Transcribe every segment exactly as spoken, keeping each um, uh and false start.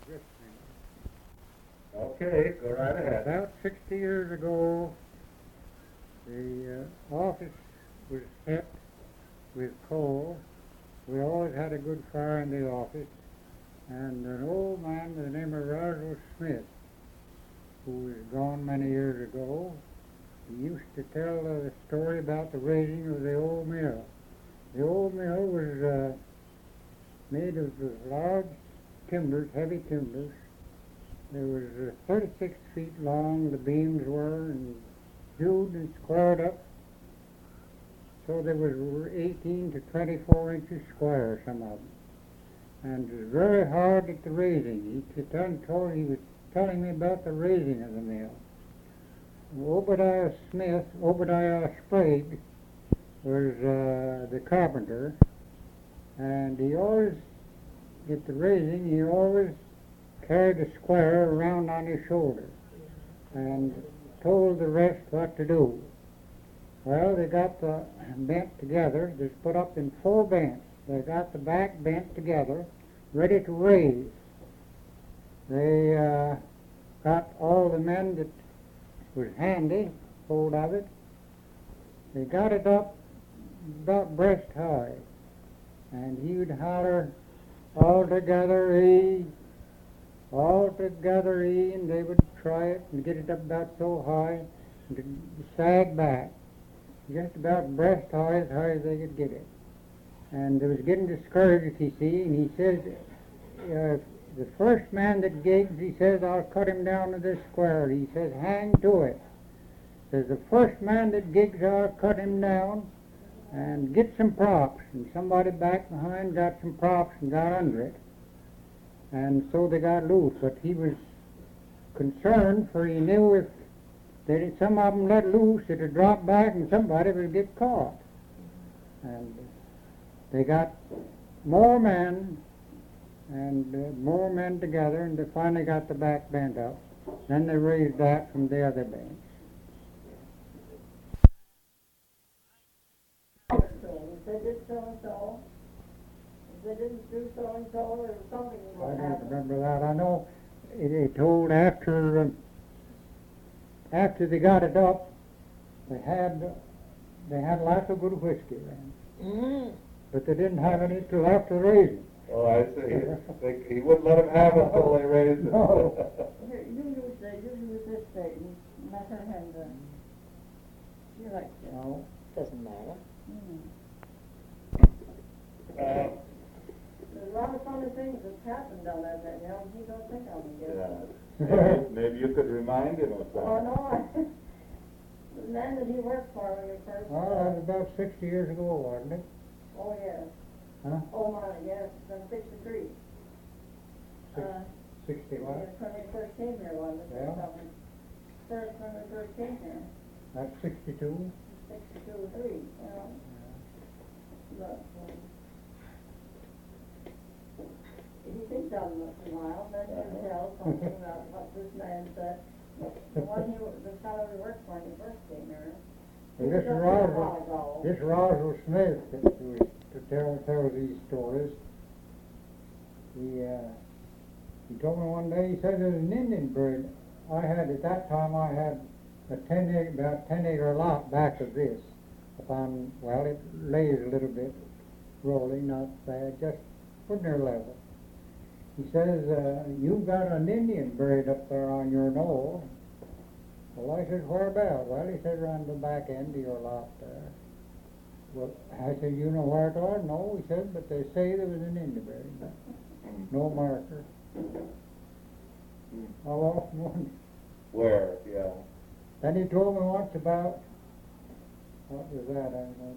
grist mill. Okay, go right ahead. About sixty years ago, the uh, office was hit with coal. We always had a good fire in the office, and an old man by the name of Roswell Smith, who was gone many years ago, he used to tell a story about the raising of the old mill. The old mill was uh, made of large timbers, heavy timbers. It was uh, thirty-six feet long, the beams were, and hewed and squared up. So they was eighteen to twenty-four inches square, some of them. And it was very hard at the raising. He, he, told, he was telling me about the raising of the mill. Obadiah Smith, Obadiah Sprague, was uh, the carpenter, and he always, at the raising, he always carried a square around on his shoulder and told the rest what to do. Well, they got the bent together. They put up in four bents. They got the back bent together, ready to raise. They uh, got all the men that was handy hold of it. They got it up about breast high, and he would holler, "All together, E! All together, E!" And they would try it and get it up about so high and it'd sag back, just about breast high, as high as they could get it. And they was getting discouraged, you see, and he says, uh, the first man that gigs, he says, "I'll cut him down to this square." He says, "Hang to it." Says, "The first man that gigs, I'll cut him down and get some props." And somebody back behind got some props and got under it. And so they got loose. But he was concerned, for he knew if they, some of them let loose, it would drop back and somebody would get caught. And they got more men and uh, more men together, and they finally got the back bent up. Then they raised that from the other bench. They did so and so. If they didn't do so and so, or something I would don't happen. remember that. I know it, it told after uh, after they got it up, they had they had lots of good whiskey then, Mm-hmm. but they didn't have any till after the raising. Oh, I see. They, he wouldn't let them have it until they raised it. No. You, you use the, you use this thing, let her have the, you like it. No. Doesn't matter. Mm. Uh, There's a lot of funny things that's happened down there that, you know, he don't think of them yet. yeah. Maybe, maybe you could remind him of Oh, something. no, I, the man that he worked for when he first. Well, that was about sixty years ago, wasn't it? Oh, yes. Huh? Oh, my, yes, it's been sixty-three. Six, Uh, Sixty what? yes, when we first came here, wasn't it? Yeah. Something. First, when we first came here, That's sixty-two. sixty-two, three, you know. But, um, he thinks of him once in a while, then he'll tell something about what this man said. The one who, the fellow who worked for him first came here. And this Just a while Roswell, ago. this Roswell Smith that was to tell tells these stories. He uh, he told me one day. He said there's an Indian buried. I had at that time I had a ten acre, about ten acre lot back of this. Upon well, it lays a little bit, rolling, not bad, just put near level. He says, uh, "You've got an Indian buried up there on your knoll." Well, I said, "Whereabout?" Well, he said, "Around the back end of your lot there." Well, I said, "You know where it was?" "No," he said, "but they say there was an Indian buried. No marker." I often wondered. Where, yeah. Then he told me once about, what was that? I don't know.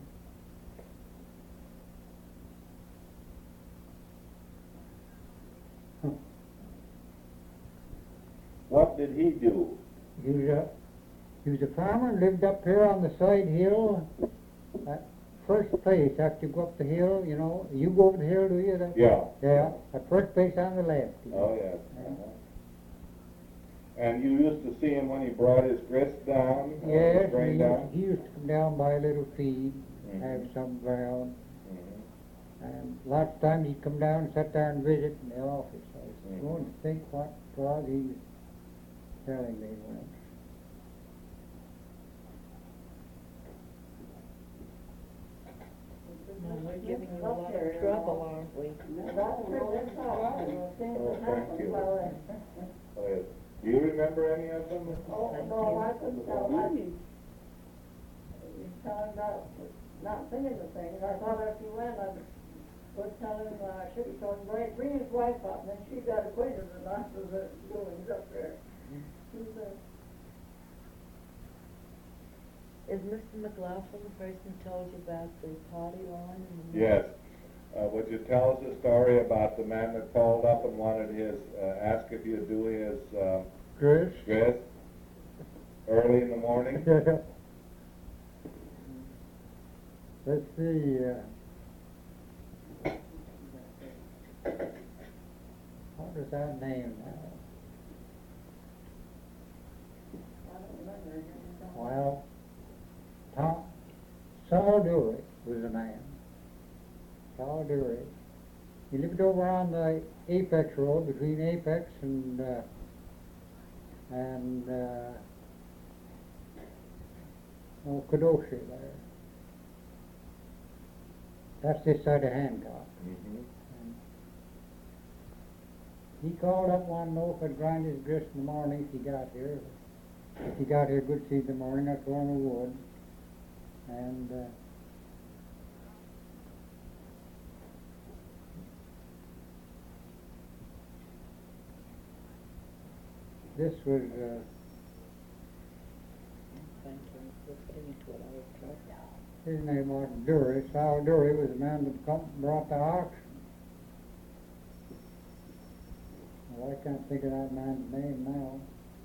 What did he do? He was a, he was a farmer, lived up here on the side hill, at first place after you go up the hill, you know. You go over the hill, do you? That- Yeah. Yeah, at first place on the left. Oh, yes. Uh-huh. And you used to see him when he brought his grist down? or Yes, his grain he down? used, he used to come down by a little feed, Mhm. have some ground, Mhm. and lots of times he'd come down and sit there and visit in the office. I Mhm. Going to think what was he was telling me once. No, we're giving you a lot of trouble, aren't we? That's true, that's all, you know, things Oh, that thank happen you. while they- Oh, yes. Do you remember any of them? Oh, no, I couldn't tell, I, you're telling about not thinking of things, I thought if you went, I was telling, uh, I should have told him, bring, bring his wife up, and then she got acquainted with us as the doings up there. She's a, Is Mister McLaughlin the person who told you about the party line? and the- Yes. Uh, would you tell us a story about the man that called up and wanted his, uh, asked if you'd do his, uh, Chris? grist early in the morning? Let's see, uh, what is that name now? I don't remember, you know. Well, Tom, Saul Dury was the man. Saul Dury. He lived over on the Apex Road between Apex and, uh, and, uh, oh, Kedoshi there. That's this side of Hancock. Mhm. And he called up one know if I'd grind his grist in the morning if he got here. If he got here good seed in the morning, that's one we would. And, uh, this was, uh, Thank you, let's get into it, I was trying. his name was Dury. Sal Dury was the man that come, brought the oxen. Well, I can't think of that man's name now.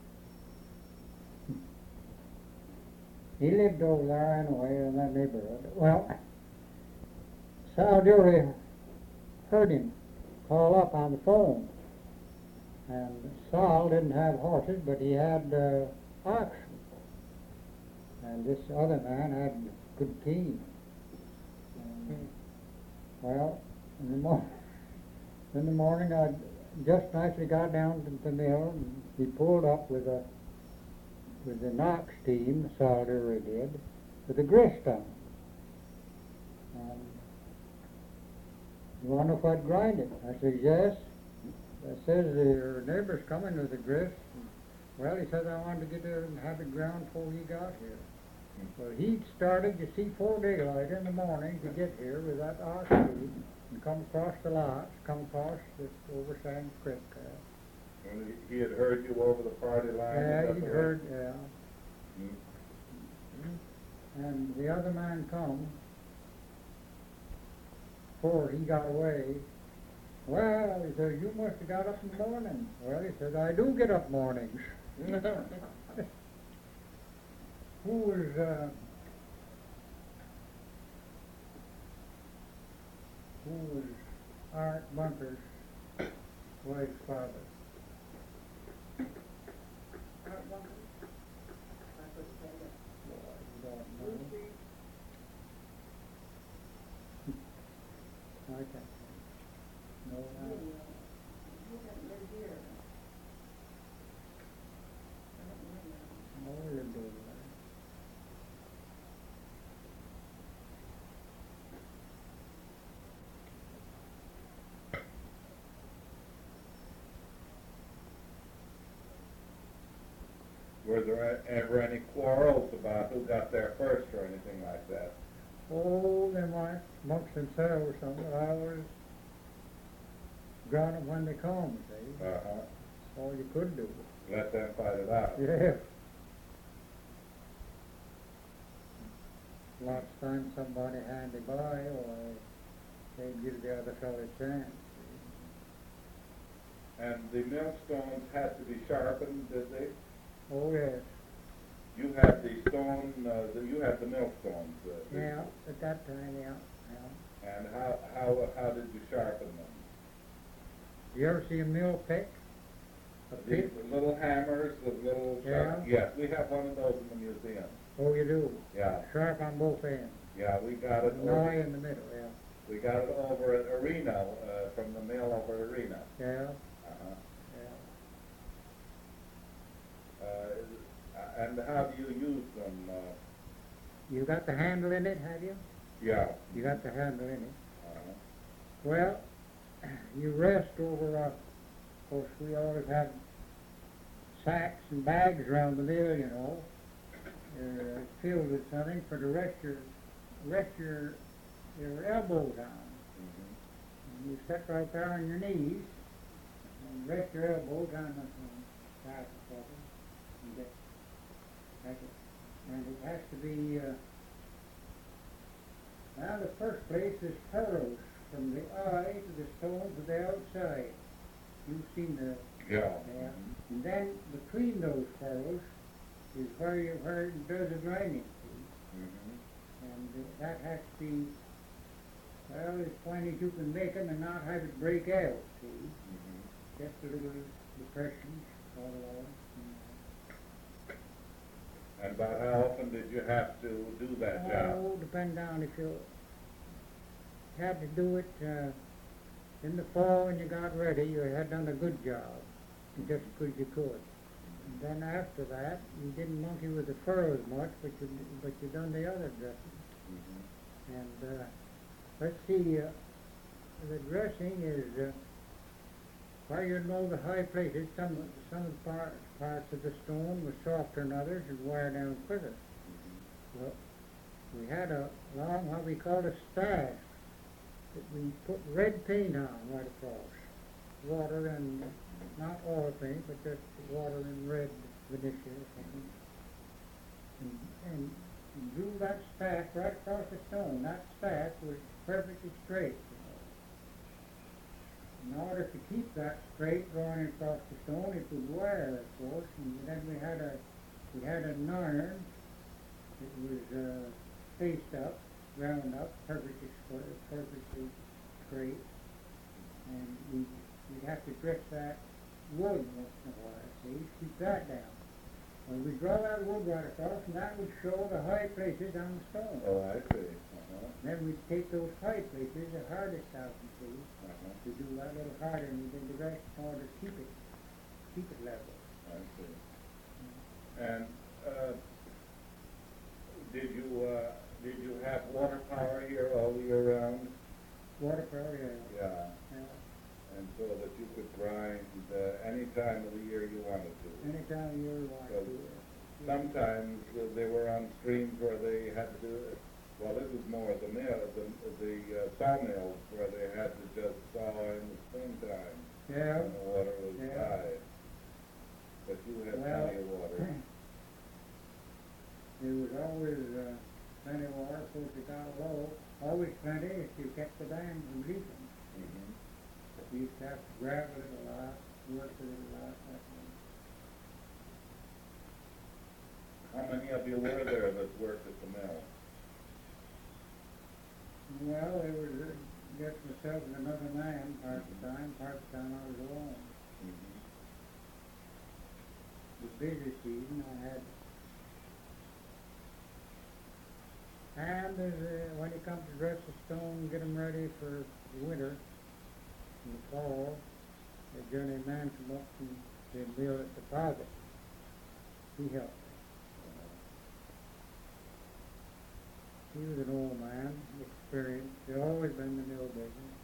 He lived over there anyway in that neighborhood. Well, Sal Dury heard him call up on the phone. And Saul didn't have horses, but he had uh, oxen. And this other man had good team. And, well, in the, mor- in the morning, I just nicely got down to the mill, and he pulled up with a with the Knox team, Saul Dury did, with a grist on. And you want to know if I'd grind it? I said, yes. I says, your neighbor's coming with a grist. Well, he says, I wanted to get there and have it ground before he got here. Well, he'd started, you see, before daylight in the morning to get here with that ox team and come across the lots, come across this over Sands Creek there. And he, he had heard you over the party line? is Yeah, that he'd the way? heard, yeah. Mm. And the other man come before he got away. Well, he says, you must have got up in the morning. Well, he says, I do get up mornings. Who was, uh, who was Art Bunker's wife's father? Art Bunker. I could say that. I don't know. I can't think. No, He, I- uh, he didn't live here. I don't remember. no, lived over there. Were there e- ever any quarrels about who got there first or anything like that? Oh, they might amongst themselves or something, but I was ground them when they come, see? Uh-huh. All you could do. Let them fight it out. Yeah. Lots of times somebody handy by, or they'd give the other fellow a chance. And the millstones had to be sharpened, did they? Oh, yes. You had the stone, uh, the, you had the millstones. Uh, did Yeah, you? at that time, yeah, yeah. And how, how, how did you sharpen them? You ever see a mill pick? A These pick? little hammers, the little sharp, Yeah. yes, we have one of those in the museum. Oh, you do? Yeah, Sharp on both ends. yeah, we got it An eye over, in the middle, yeah. we got it over at Arena, uh, from the mill over at Arena. Yeah, Uh-huh. You got the handle in it, have you? Yeah. You got the handle in it. Uh-huh. Well, you rest over, uh, of course, we always had sacks and bags around the mill, you know, uh, filled with something for to rest your, rest your, your elbows on. Mhm. And you sit right there on your knees and rest your elbows on the sack or something. And get, that's it. And it has to be, uh, now the first place is furrows from the eye to the stone to the outside. You've seen the, Yeah. yeah. And then between those furrows is where you, where it does the grinding, see? Mhm. And uh, that has to be, well, as plain as you can make them and not have it break out, see? Mhm. Just a little depressions all along. And about how often did you have to do that job? Oh, depend on if you had to do it, uh, in the fall when you got ready, you had done a good job, just as good as you could. And then after that, you didn't monkey with the furrows much, but you, but you done the other dressing. Mhm. And, uh, let's see, uh, the dressing is, uh, where you know the high places, some, some of the parts, parts of the stone were softer than others and wear down quicker. Well, we had a long, what we called a staff, that we put red paint on right across. Water and, not oil paint, but just water and red vinicius or something. And, and you drew that staff right across the stone. That staff was perfectly straight, you know. In order to keep that straight going across the stone, it would wear, of course, and then we had a, we had an iron that was, uh, faced up, round up, perfectly square, perfectly straight, and we, we'd have to dress that wood once in a while, see, keep that down. Well, we'd draw that wood right across, and that would show the high places on the stone. Oh, I see. Uh-huh. Then we'd take those high places, the hardest out, you see, Uh-huh. to do that little harder, and we did the rest in order to keep it, keep it level. I see. And, uh, did you, uh, did you have water power here all year round? Water power, yeah. Yeah. Yeah. And so that you could grind, uh, any time of the year you wanted to? Anytime you want So to. sometimes uh, they were on streams where they had to do it, well, this is more the mill, the, the uh, sawmills where they had to just saw in the springtime. Yeah. When the water was Yeah. high. But you had Well, plenty of water. There was always, uh, plenty of water, of course, it got low, always plenty if you kept the dam from leaking. Mhm. You used to have to gravel it a lot, work with it a lot, that way. How many of you were there that worked at the mill? Well, there was, uh, just myself and another man part of the time, part of the time I was alone. Mhm. The busy season I had. And there's, uh, when it comes to dress the stone, get 'em ready for the winter, in the fall, the journeyman man come up and they'd build at deposit. He helped. He was an old man, experienced, he'd always been in the mill business.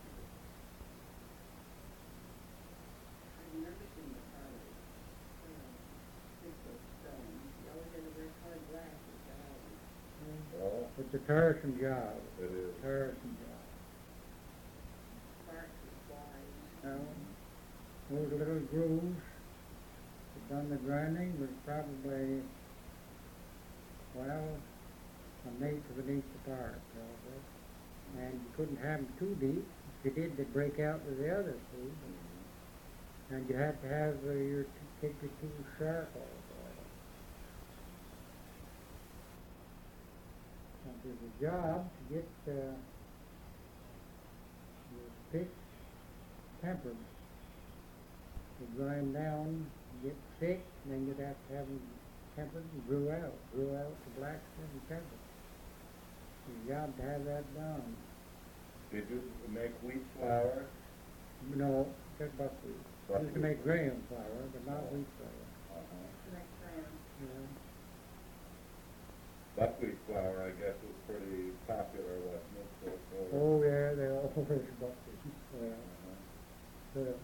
I've never seen the color, uh, six foot stone. You always had to wear colored glasses, uh, Oh, It's a tiresome job, it is. tiresome job. sparks and flies. Now, those little grooves that done the grinding was probably, well, an eighth of an inch apart, probably. And you couldn't have them too deep. If you did, they'd break out with the others, see? And you had to have uh, your, t- take your tools sharp all the way. And it was a job to get, uh, your pits tempered. To grind down, get thick, and then you'd have to have them tempered and brew out, brew out to blacksmith and tempered. It's a job to have that done. Did you make wheat flour? No, just buckwheat. Buckwheat. Used to make graham flour, but not wheat flour. Uh-huh. Next round. You know. buckwheat flour, I guess, was pretty popular, wasn't it? for- for- Oh, yeah, they all was buckwheat, yeah, Uh-huh. yeah.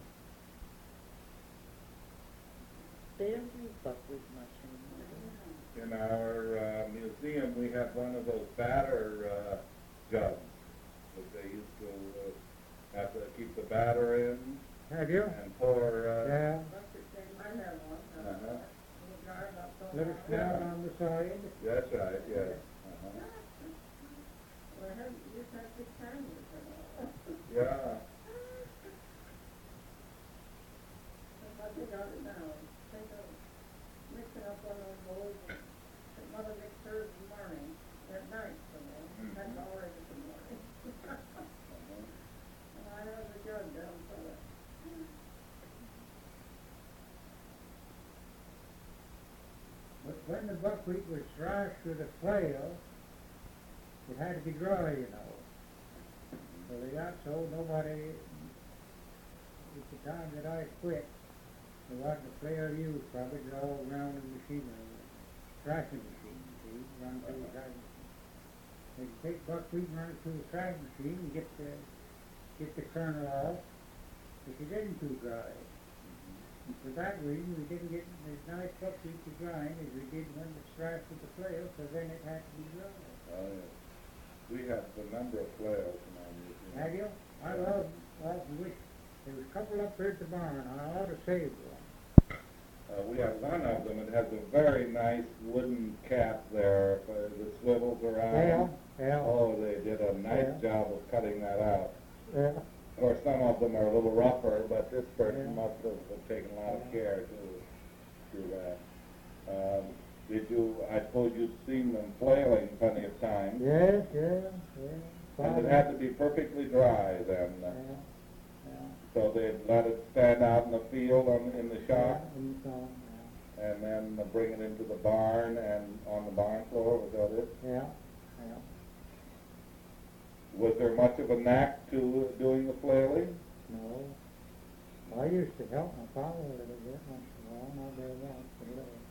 They don't use buckwheat much anymore, do In our uh, museum, we have one of those batter uh, jugs that they used to uh, have to keep the batter in Have you? and pour. Uh, Yeah, That's the same, I have one, uh, Uh-huh. little jar up on little the- spout on the side. That's right. Yes. Uh-huh. Well, I heard you just have to time it, uh, Yeah. I think of it now, think of mixing up one of those bowls, and that mother mixed hers in the morning, at night, you know, that's all right in the morning. And I have a jug down for it. But when the buckwheat was thrashed with a flail, it had to be dry, you know. So they got so nobody, at the time that I quit, there wasn't a flail used, probably they're all around the machinery, thrashing machine, see, run through the thrashing machine. They could take buckwheat and run it through the thrashing machine and get the, get the kernel off, if it isn't too dry. And for that reason, we didn't get as nice buckwheat to grind as we did when it's thrashed with the flail, so then it had to be dry. Oh, yes. We have a number of flails in our museum. Have you? I love, often wish, there was a couple up there at the barn, I ought to save one. Uh, we have one of them. It has a very nice wooden cap there uh, that swivels around. Yeah, yeah, Oh, they did a nice Yeah. job of cutting that out. yeah. Of course, some of them are a little rougher, but this person Yeah. must have have taken a lot of care to do that. Um, did you, I suppose you've seen them flailing plenty of times. Yes, yeah, yeah. And it had to be perfectly dry then. Yeah, uh, yeah. So they'd let it stand out in the field on, in the shop, Yeah, in the sun, and then uh, bring it into the barn and on the barn floor, was that it? yeah, yeah, yeah. Was there much of a knack to doing the flailing? No. I used to help my father a little bit once in a while, not very much, but a little.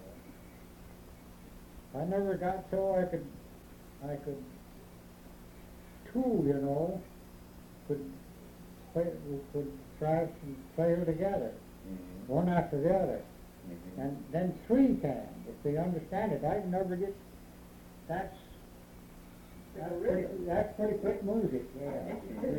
I never got so I could, I could, two, you know, could, play, could thrash and flail together, Mhm. one after the other. Mhm. And then three can, if they understand it. I can never get, that's, that's pretty, that's pretty quick music, yeah.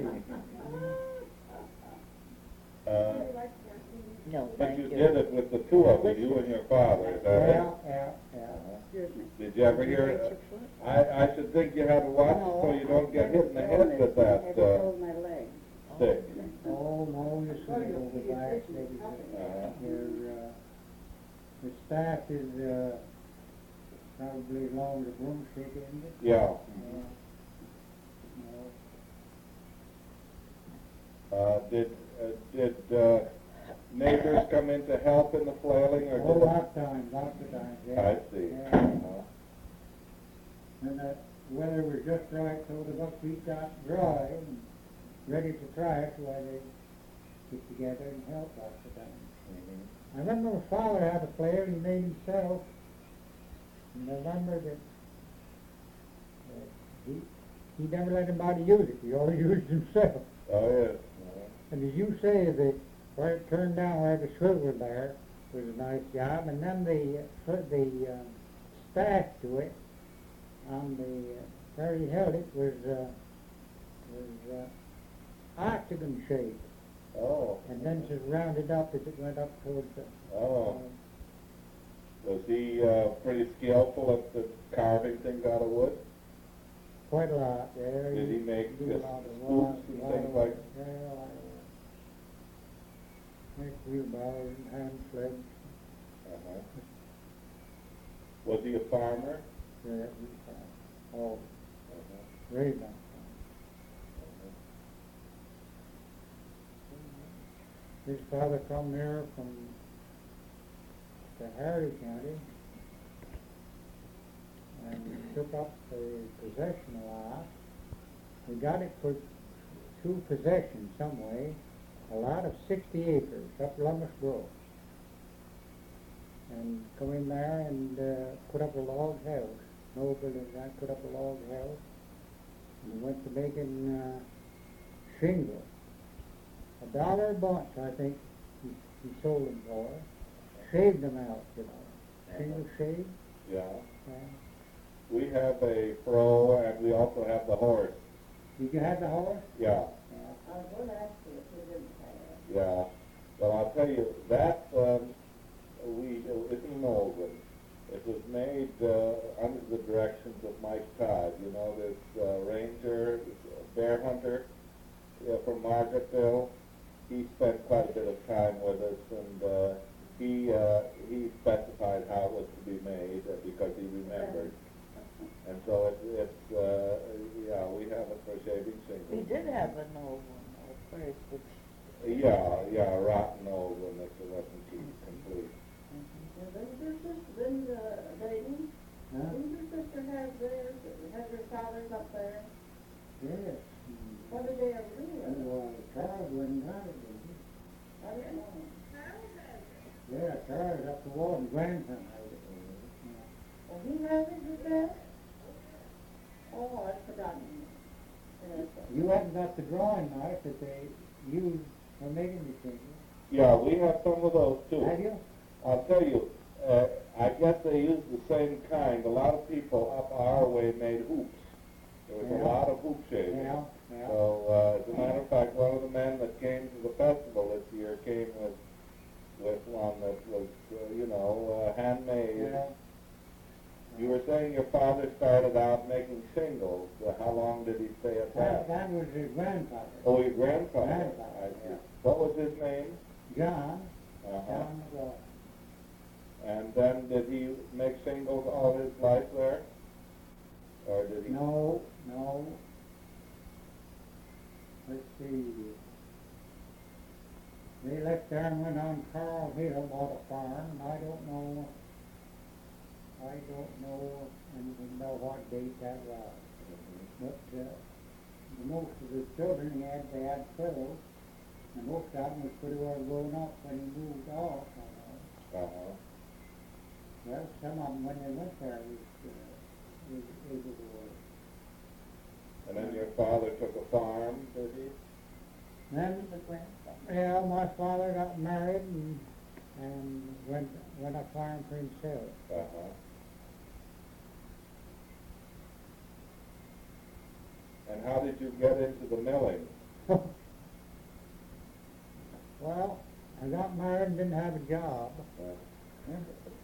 Uh, they? No, But thank you you. did it with the two of you, you and your father, is that Yeah, right? yeah, yeah. Excuse me. Did you ever hear Hurt it? your foot? I, I should think you had to watch it so you don't get hit in the head with that, Never uh, pulled my leg. stick. Oh, no, you shouldn't go with that, maybe, Uh-huh. your, uh, the staff is, uh, probably along the broomstick, isn't it? Yeah. Yeah. No. Uh, did, uh, did, uh, neighbors come in to help in the flailing, or Oh, did? lots of times, lots of times, yeah. I see. Yeah. Uh-huh. And the weather was just right, so the buckwheat got dry and ready to thrash, why they get together and help lots of times. Mhm. I remember my father had a flail he made himself, and I remember that, that he, he never let anybody use it, he always used it himself. Oh, yes. Uh-huh. And as you say, the, where it turned down, where the swivel there, was a nice job, and then the, uh, the, uh, staff to it, on the, uh, where he held it was, uh, was, uh, octagon shape, Oh. and then just rounded up as it went up towards the, Oh. Was he, uh, pretty skillful at the carving things out of wood? quite a lot there. Did he make do a just lot of scoops lot- and lot things of- like- Yeah, a lot of work. Make wheelbarrows and hand sleds, Uh-huh. Was he a farmer? yeah, we found, all, Uh-huh. very much. His father come there from the Harry County and took up the possession lot. We got it for through possession some way, a lot of sixty acres up Lummus Grove. And come in there and uh, put up a log house. Noble and I put up a log house. And we went to making uh, shingles. A dollar a bunch, I think, he, he sold them for. Shaved them out, you know. Single shave. Yeah. Uh, We have a pro and we also have the horse. did you have the horse? Yeah, Yeah. I was gonna ask you if you didn't have it. yeah. But I'll tell you, that, um, we, it's an old one. It was made, uh, under the directions of Mike Todd, you know, this, uh, ranger, bear hunter, yeah, from Margaretville. He spent quite a bit of time with us, and, uh, he, uh, he specified how it was to be made, uh, because he remembered. And so it, it's, uh, yeah, we have it for shaving shingles. We did have an old one at first, which, Yeah, yeah, rotten old one, that wasn't complete. Yeah, didn't your sister, didn't, uh, Dayton, Huh? didn't your sister have theirs, have your father's up there? Yes. What did they ever do with it? Well, Charles wouldn't have it, did he? I didn't know. Yeah, Charles up the wall and grandson had it. Well, he has it, you said? Oh, I've forgotten. Yes. You haven't got the drawing knife that they use for making the shingles, Yeah, we have some of those too. have you? I'll tell you, uh, I guess they use the same kind. A lot of people up our way made hoops. There was Yeah. a lot of hoop shaving. Yeah, yeah. So, uh, as a matter of fact, one of the men that came to the festival this year came with, with one that was, uh, you know, uh, handmade. Yeah. You were saying your father started out making shingles. Uh, how long did he stay at That, that? that was his grandfather, Oh, your grandfather. Grandfather, I see. yeah. What was his name? John, Uh-huh. John McLaughlin. And then did he make shingles all his life there? Or did he? No, no. Let's see. They left there and went on Carl Hill, bought a farm, and I don't know, I don't know anything about what date that was. But, uh, the most of his children he had, they had fellows, and most of them was pretty well grown up when he moved off, you know. Uh-huh. Well, some of them, when they went there, was, uh, was able to work. And then your father took a farm, did he? Then, the grandson. yeah, my father got married and, and went, went a farm for himself. Uh-huh. And how did you get into the milling? Well, I got married and didn't have a job. Uh,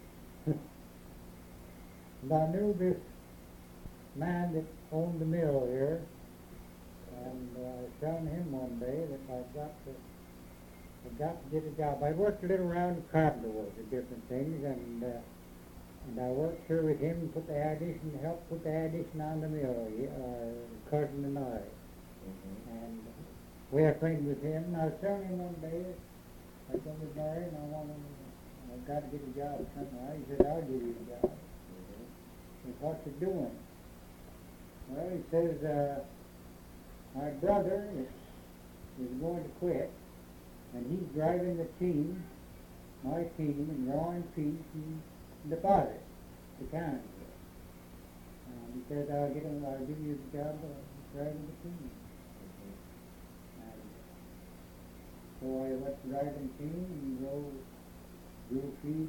And I knew this man that owned the mill here, and uh, I was telling him one day that I've got to, I've got to get a job. I worked a little around the carpenter work and different things, and uh, and I worked here with him and put the addition, helped put the addition on the mill, he, uh, cousin and I. mhm. And we were friends with him, and I was telling him one day, I'm going to be married, and I want to, I've got to get a job somewhere. He said, I'll give you a job. I said, what you doing? Well, he says, uh, my brother is, is going to quit, and he's driving the team, my team, and drawing fees and deposit to Congress. And he says, I'll get him, I'll give you the job of driving the team. And so I went to driving team and drove, drove feed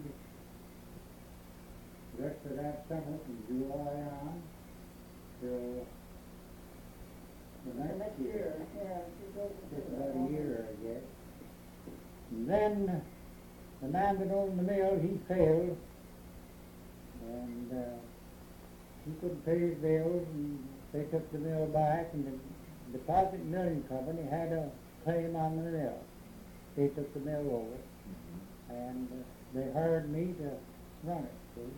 the rest of that summer from July on till the The next next year. year, yeah, she goes Just to about the- a year, I guess. And then the man that owned the mill, he failed, and uh, he couldn't pay his bills, and they took the mill back, and the deposit milling company had a claim on the mill. They took the mill over, and uh, they hired me to run it, see?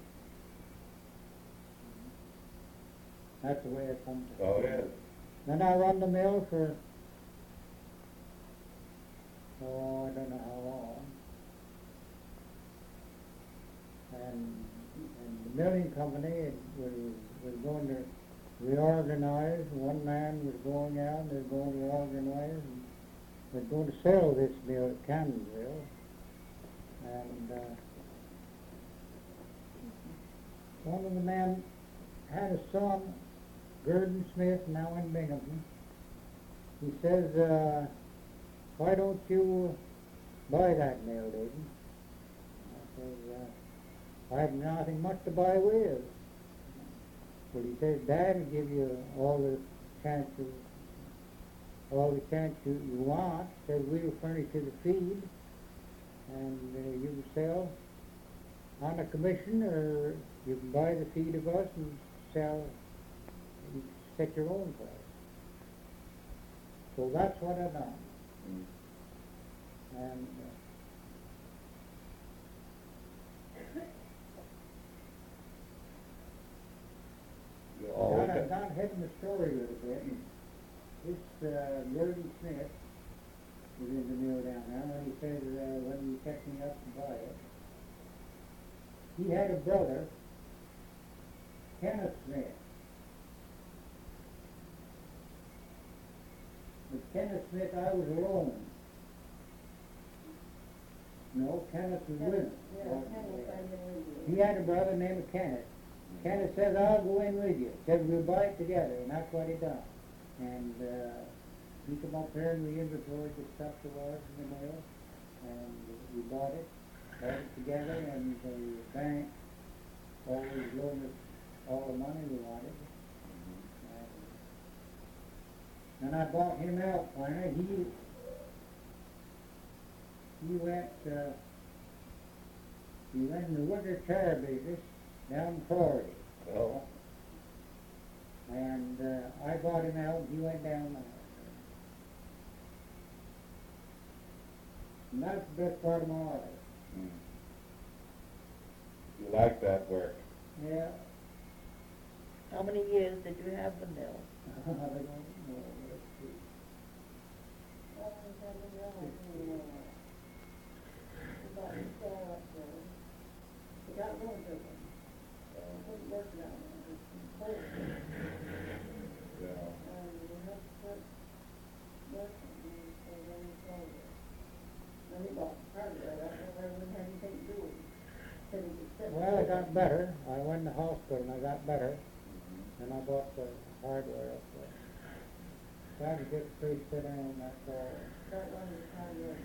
That's the way it comes. So it is. Then I run the mill for, oh, I don't know how long. And, and the milling company was, was going to reorganize. One man was going out, they're going to organize, and they're going to sell this mill at Cannonsville. And uh, one of the men had a son, Gurdon Smith, now in Binghamton. He says, uh, why don't you buy that mill, Dayton? I says, uh, I have nothing much to buy with. Well, he says, Dad will give you all the chances, all the chance you, you want. Says, we'll furnish you the feed, and uh, you can sell on a commission, or you can buy the feed of us and sell, you set your own price. So that's what I done. Mm. And You uh, always God, have- I've gone ahead in the story a little bit. This uh, Gordon Smith was in the mill down there, and he said uh, when he picked me up to buy it, he had a brother, Kenneth Smith. With Kenneth Smith, I was alone. No, Kenneth was with him. Yeah, Kenneth, I've been with He you. had a brother named Kenneth. Kenneth says, I'll go in with you. Said, we'll buy it together, and that's what he done. And uh, he come up there and we inventoried the stuff that was in the mill, and we bought it, bought it together, and the bank always loaned us all the money we wanted. And I bought him out finally. He he went uh, he went in the wicker chair business down in Florida. Oh, And uh, I bought him out, and he went down there. And that's the best part of my life. mm. You like that work? Yeah. How many years did you have the mill? I don't know. Let's see. Always had a mill, and, uh, about to sell up there. We got going to them. Couldn't work down there. It's cold. Yeah. And we had to quit working, and so then we sold it. Then he bought the part of it, I don't know whether we had anything to do with it. Said he could sit. Well, I got better. I went to the hospital and I got better. And I bought the hardware up there. Tried to get the place fit in, that's all. Start running the car, yeah.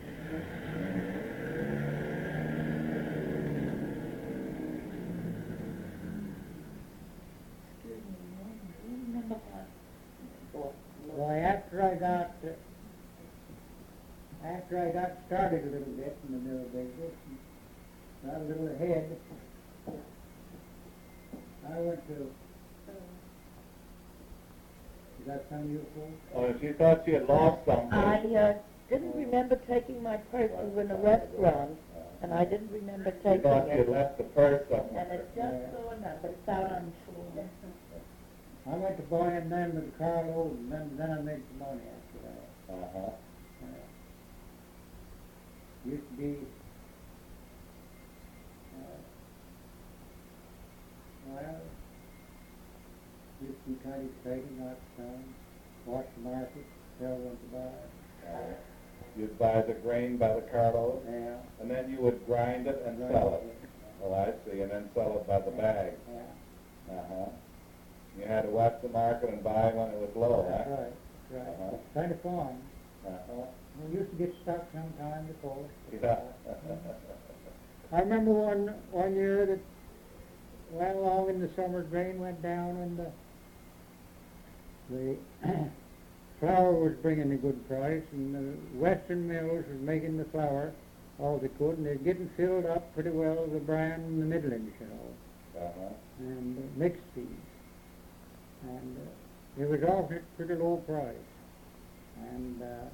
Excuse me, Mom, do you remember that? Well, Well, after I got, uh, after I got started a little bit in the mill business, and got a little ahead, I went to, is that something you for? Oh, if you thought you had lost something. I uh, didn't remember taking my purse. We were in a restaurant, and I didn't remember You taking thought you had it. left the purse And somewhere. it's just so enough, but it's out on the floor. I went to buy him then with the carload, and then, then I made some money after that. Uh-huh. Uh, Used to be, uh, well, used to be kind of exciting, lots of fun. Watch the market, tell them to buy. Uh, You'd buy the grain by the carload, Yeah. and then you would grind it and sell it. Oh, I see, and then sell it by the bag. Yeah, Uh-huh. You had to watch the market and buy when it was low, that's huh? right, that's right. Uh-huh. It's kind of fun. Uh-huh. We used to get stuck sometimes, of course. Yeah. I remember one, one year that went along in the summer, grain went down and the, the flour was bringing a good price, and the western mills was making the flour all they could, and they're getting filled up pretty well, the bran in the Midlands, you know, Uh-huh. and uh, mixed feed. And uh, it was off at pretty low price. And uh,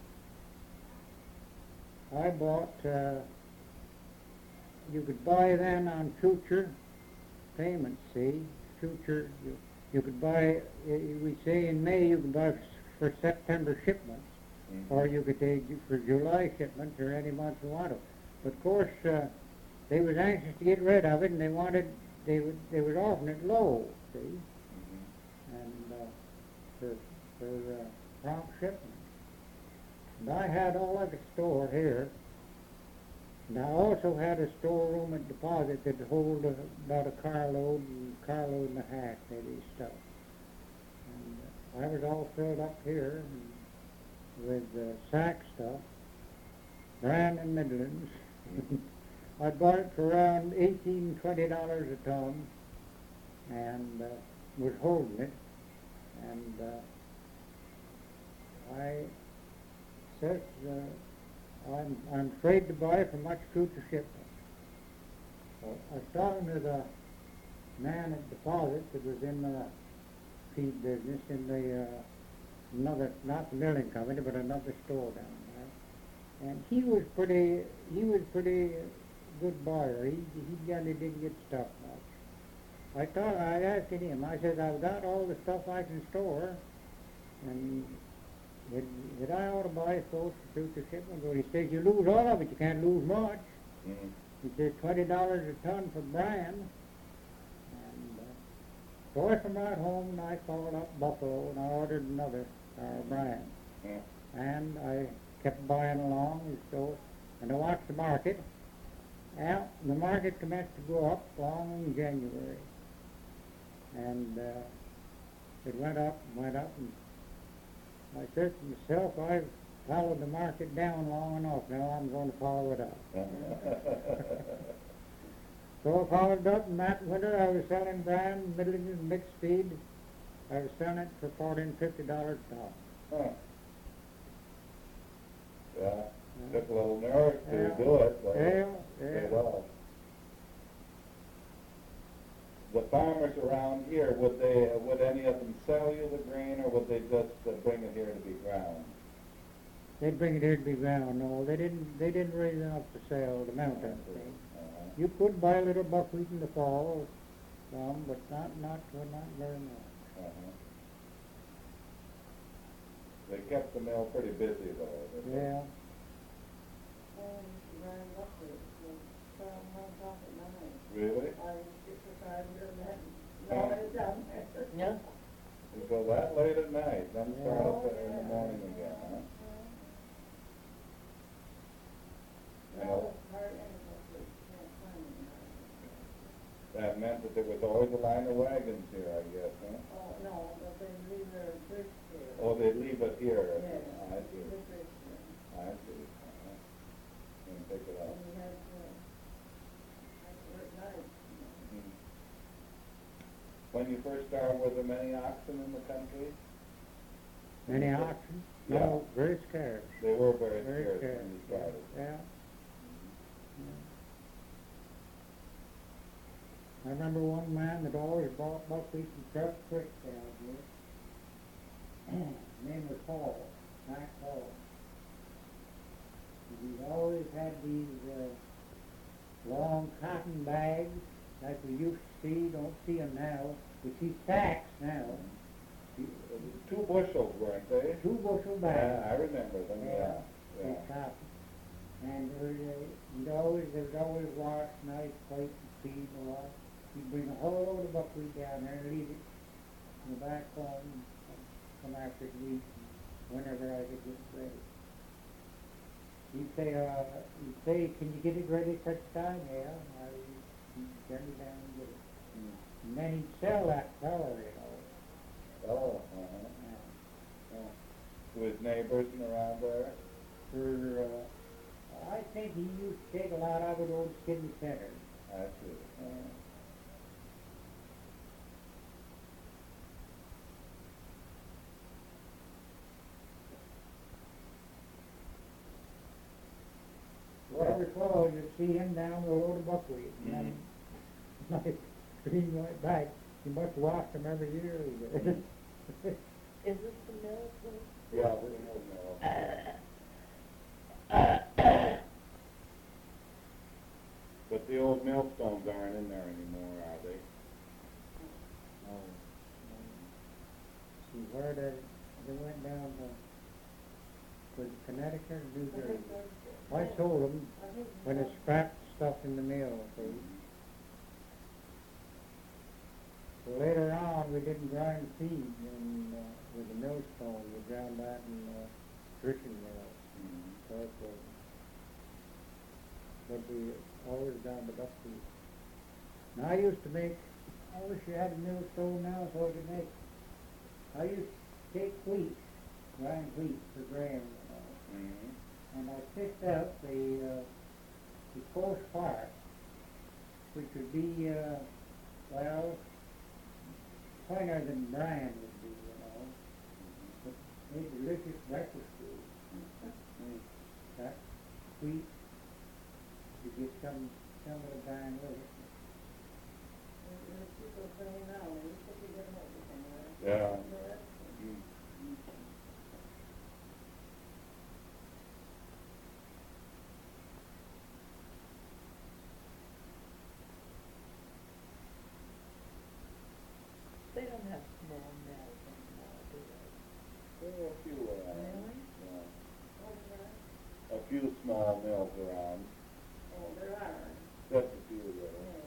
I bought, uh, you could buy then on future payments, see, future, you, you could buy, uh, we say in May you could buy f- for September shipments, Mhm. or you could take for July shipments or any month you wanted. But of course, uh, they was anxious to get rid of it, and they wanted, they would, they was offering it low, see, Mhm. and uh, for, for uh, prompt shipment. And I had all I could store here, And I also had a storeroom at Deposit that hold uh, about a carload and carload and a half of his stuff. And uh, I was all filled up here and with uh, sack stuff, Brand and Midlands. I bought it for around eighteen, twenty dollars a ton, and uh, was holding it. And uh, I said, uh, I'm, I'm afraid to buy for much future shipment. So I was talking to the man at Deposit that was in the feed business in the uh, another, not the milling company, but another store down there. And he was pretty, he was pretty good buyer. He, he generally didn't get stuff much. I thought, I asked him, I said, I've got all the stuff I can store, and did, did I ought to buy those for future shipment? Well, he says, you lose all of it, you can't lose much. Mm-hmm. He says, twenty dollars a ton for brand. And uh, so I come right home and I called up Buffalo and I ordered another uh, brand. Mm-hmm. And I kept buying along, and so, and I watched the market. Well, the market commenced to go up along in January. And uh, it went up and went up, and I said to myself, I've followed the market down long enough, now I'm going to follow it up. So I followed up, and that winter I was selling brand, middling and mixed feed. I was selling it for forty and fifty dollars a ton. Huh. Yeah, took a little nerve to Yeah. do it, but Yeah, it paid yeah. off. The farmers around here, would they, would any of them sell you the grain, or would they just uh, bring it here to be ground? They'd bring it here to be ground. No, they didn't. They didn't raise enough to sell the mountain thing. Uh-huh. You could buy a little buckwheat in the fall, some, but not not well, not very much. Uh-huh. They kept the mill pretty busy though. didn't they? Yeah. And Brian Buckley, was from one o'clock at night. Really? I was just surprised that that, all that down there. Yeah. You go that late at night, then start up Oh, there in the yeah. morning again, huh? No, hard animals, we can't find them now. That meant that there was always a line of wagons here, I guess, huh? Oh, no, but they leave their bridge there. Oh, they leave it here. Yeah, I see. the bridge there. I see. Uh-huh. And pick it up. And we had to, had to work nights, you know. Mhm. When you first started, were there many oxen in the country? Many oxen? Yeah. No, very scarce. They were very Very scarce scarce. when you started. Yeah. I remember one man that always bought buckwheat from Truck Creek down here. His name was Paul, Mac Paul. And he always had these uh, long cotton bags like we used to see, don't see them now. We see sacks now, Two bushels, weren't they? two bushel Yeah, bags. I remember them, yeah. Big Yeah. cotton. And there was, uh, you'd always, there was always wash, nice place to feed and wash. You'd bring a whole load of buckwheat down there and leave it in the back home, and come after it week, whenever I could get it ready. You'd say, uh, you'd say, can you get it ready such time? Yeah, I, you'd send it down and get it. And then he'd sell that fellow, you know. Oh, uh-huh. Uh, To his neighbors and around there? For, uh, I think he used to take a lot out of the old Sydney Center. I see. Uh, Well, every fall, you'd see him down the road of buckwheat, and then, like, he went back, he must have washed them every year. he did. Is this the mill place? Yeah, this is mill. But the old millstones aren't in there anymore, are they? No, no. See, where they, they went down to, to Connecticut or New I Jersey. think there's- I told them, I think when they scrapped stuff in the mill, see. So later on, we didn't grind feed in, uh, with the millstone, we ground that in, uh, Richard mill. Mhm. So it was, would be always down the buckwheat. And I used to make, I wish you had a mill stove now so I could make, I used to take wheat, grind wheat for grain, you know, Mm-hmm. and I picked out the, uh, the coarse part, which would be, uh, well, finer than bran would be, you know, but made delicious breakfast food. That wheat, you get some, some of the bran with it. There's people saying now, they used to be getting everything, right? Yeah. Yeah. They don't have small mills anymore, do they? There are a few around. Really? Yeah. Oh, yeah. A few small mills around. Oh, there are, Just a few there. yeah.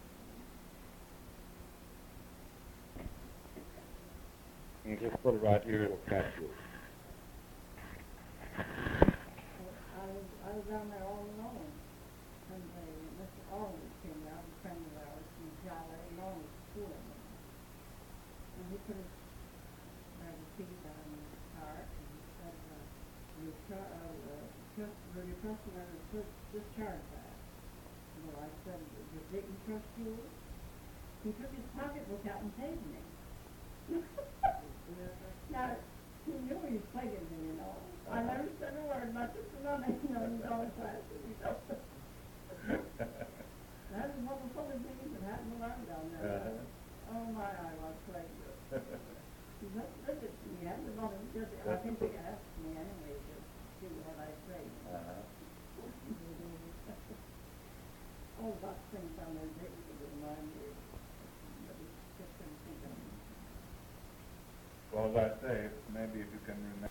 You just put it right here, it'll catch you. I was, I was down there all alone, and they, Mister Aldrich came down, a friend of ours from Jolly, along with school. And he put his, uh, the feet on his heart, and he said, uh, you char, uh, uh, just, will your customer just discharge that? Well, I said, does Dickon trust you? He took his pocketbook out and paid me. Now, he knew he was plaguing me, you know. I never said a word, but just the money, you know, he's always laughing, you know. That is one of the funny things that happened when I was down there. Uh-huh. Oh my, I was plagued. He said, look at me, I had the money, just, I think they asked me anyway to see what I say. Uh-huh. All about things on there, they would remind you. But he just couldn't think of them. Well, as I say, maybe if you can remember.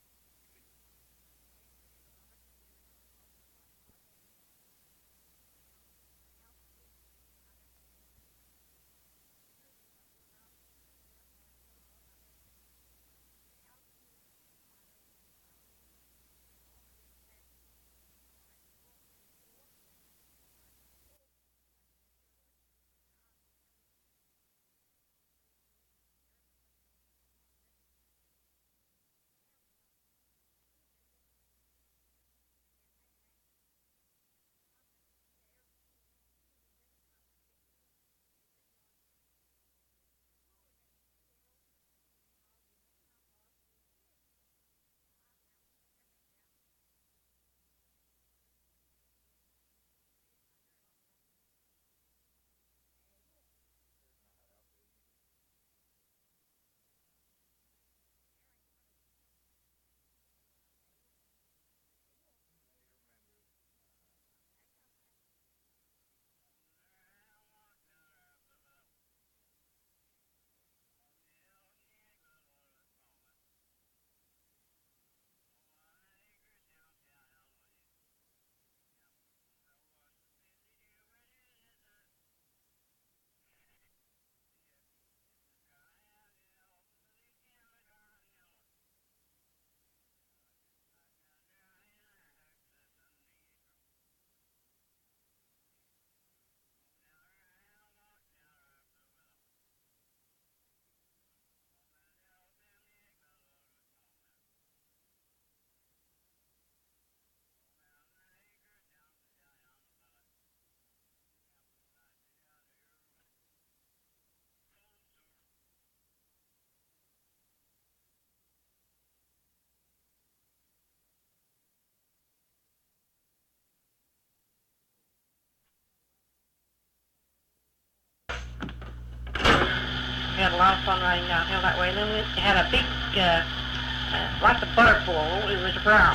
We had a lot of fun riding downhill that way. And then we had a big, uh, uh, like a butter bowl. It was brown.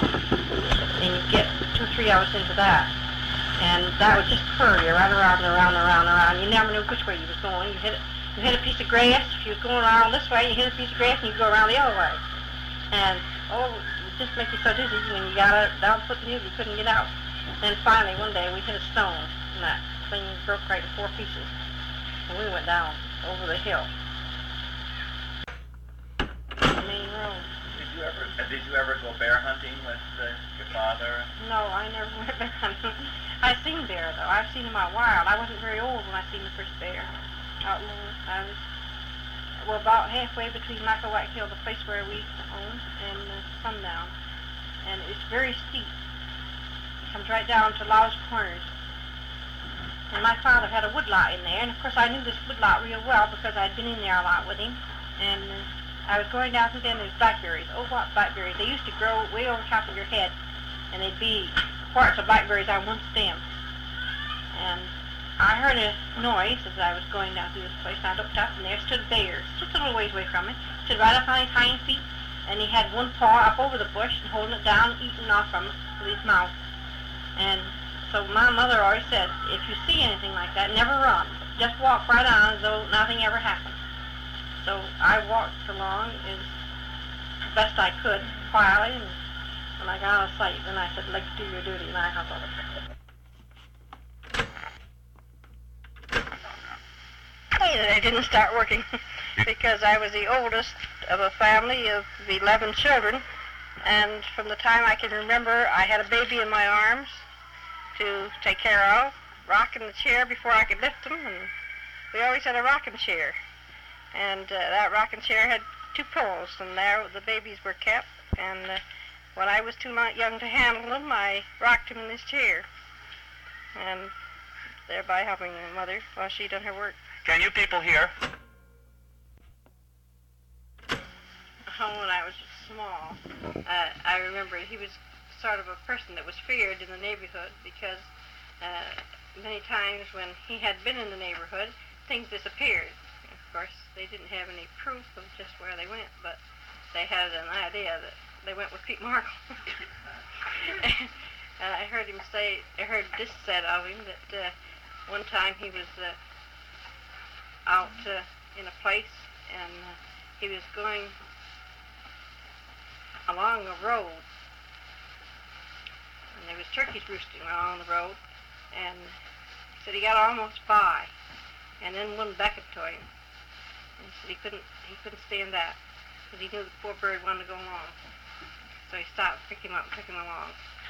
And you get two, three hours into that. And that would just curve you right around and around and around and around. You never knew which way you was going. You hit, you hit a piece of grass. If you was going around this way, you hit a piece of grass and you go around the other way. And, oh, it just make you so dizzy. When you got out, down to put the music, you couldn't get out. Then finally, one day, we hit a stone. And that thing broke right in four pieces. And we went down over the hill. Main road. Did you ever uh, did you ever go bear hunting with uh, your father? No, I never went bear hunting. I seen though. I've seen them out wild. I wasn't very old when I seen the first bear out in the, I was, well, about halfway between Michael White Hill, the place where we own, and uh, Sundown. And it's very steep. It comes right down to Low's Corners. And my father had a woodlot in there, and of course I knew this woodlot real well because I'd been in there a lot with him. And uh, I was going down through there, and there's blackberries. Oh, what blackberries. They used to grow way over top of your head, and they'd be quarts of blackberries on one stem. And I heard a noise as I was going down through this place, and I looked up, and there stood a bear, just a little ways away from it. Stood right up on his hind feet, and he had one paw up over the bush and holding it down and eating off from it with his mouth. And so my mother always said, if you see anything like that, never run. Just walk right on as though nothing ever happened. So I walked along as best I could, quietly, and when I got out of sight, then I said, let's do your duty, and I hustled it. It didn't start working because I was the oldest of a family of eleven children, and from the time I can remember, I had a baby in my arms to take care of, rocking the chair before I could lift them, and we always had a rocking chair. And uh, that rocking chair had two pillows, and there the babies were kept, and uh, when I was too young to handle them, I rocked him in this chair, and thereby helping my mother while she done her work. Can you people hear? Oh, when I was small, uh, I remember he was sort of a person that was feared in the neighborhood because uh, many times when he had been in the neighborhood, things disappeared. Of course, they didn't have any proof of just where they went, but they had an idea that they went with Pete Markle. And I heard him say, I heard this said of him, that uh, one time he was uh, out uh, in a place, and uh, he was going along a road, and there was turkeys roosting along the road, and he said he got almost by, and then one beckoned to him, and he said he couldn't, he couldn't stand that, because he knew the poor bird wanted to go along, so he stopped, picked him up, and took him along.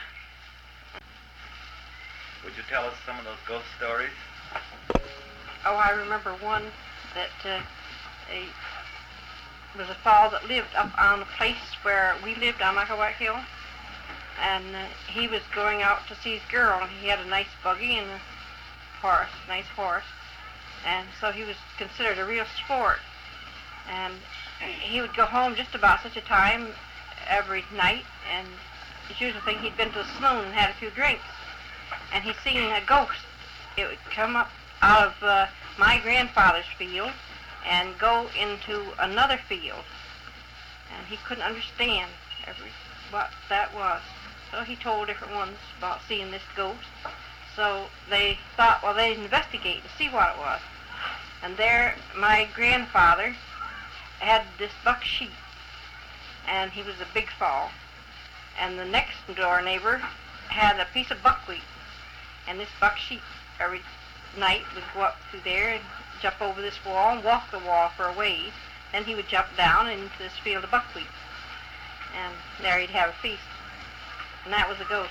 Would you tell us some of those ghost stories? Oh, I remember one that uh, a, was a fellow that lived up on the place where we lived on Michael White Hill, and uh, he was going out to see his girl, and he had a nice buggy and a horse, nice horse, and so he was considered a real sport, and he would go home just about such a time every night, and it's usually the thing he'd been to the saloon and had a few drinks, and he'd seen a ghost. It would come up out of uh, my grandfather's field and go into another field, and he couldn't understand every what that was. So he told different ones about seeing this ghost. So they thought, well, they'd investigate to see what it was. And there, my grandfather had this buck sheep, and he was a big fall. And the next door neighbor had a piece of buckwheat, and this buck sheep every night would go up through there and jump over this wall and walk the wall for a ways. Then he would jump down into this field of buckwheat, and there he'd have a feast. And that was a ghost.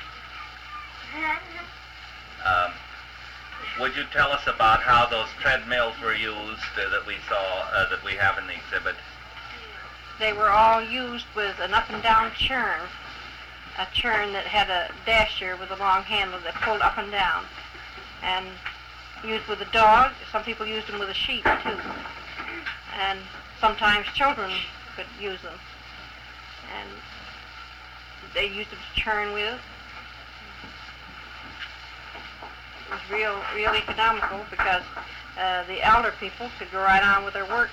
Um, would you tell us about how those treadmills were used uh, that we saw, uh, that we have in the exhibit? They were all used with an up and down churn, a churn that had a dasher with a long handle that pulled up and down, and used with a dog. Some people used them with a sheep too, and sometimes children could use them, and they used them to churn with. It was real, real economical because uh, the elder people could go right on with their work.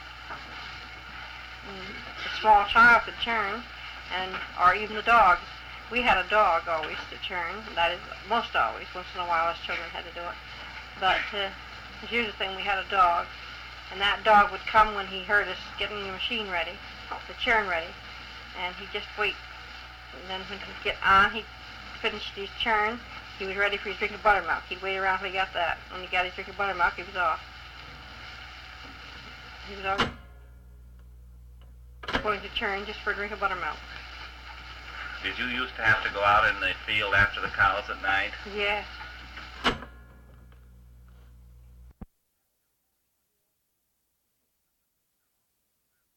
And a small child could churn, and or even the dog. We had a dog always to churn. That is, most always. Once in a while, us children had to do it. But uh, here's the thing: we had a dog, and that dog would come when he heard us getting the machine ready, the churn ready, and he'd just wait. And then when he'd get on, he'd finish his churn. He was ready for his drink of buttermilk. He'd wait around till he got that. When he got his drink of buttermilk, he was off. He was always going to churn just for a drink of buttermilk. Did you used to have to go out in the field after the cows at night? Yes.